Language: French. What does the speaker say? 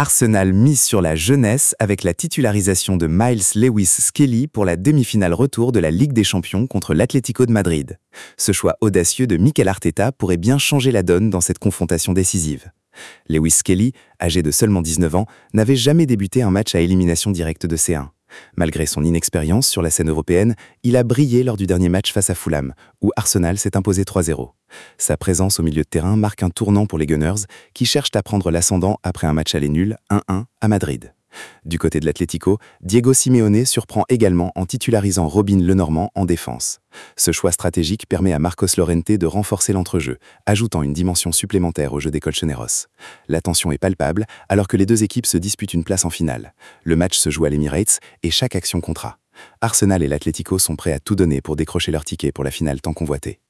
Arsenal mise sur la jeunesse avec la titularisation de Miles Lewis-Skelly pour la demi-finale retour de la Ligue des Champions contre l'Atlético de Madrid. Ce choix audacieux de Mikel Arteta pourrait bien changer la donne dans cette confrontation décisive. Lewis-Skelly, âgé de seulement 19 ans, n'avait jamais débuté un match à élimination directe de C1. Malgré son inexpérience sur la scène européenne, il a brillé lors du dernier match face à Fulham, où Arsenal s'est imposé 3-0. Sa présence au milieu de terrain marque un tournant pour les Gunners, qui cherchent à prendre l'ascendant après un match aller nul 1-1 à Madrid. Du côté de l'Atlético, Diego Simeone surprend également en titularisant Robin Lenormand en défense. Ce choix stratégique permet à Marcos Llorente de renforcer l'entrejeu, ajoutant une dimension supplémentaire au jeu des Colchoneros. La tension est palpable alors que les deux équipes se disputent une place en finale. Le match se joue à l'Emirates et chaque action comptera. Arsenal et l'Atlético sont prêts à tout donner pour décrocher leur ticket pour la finale tant convoitée.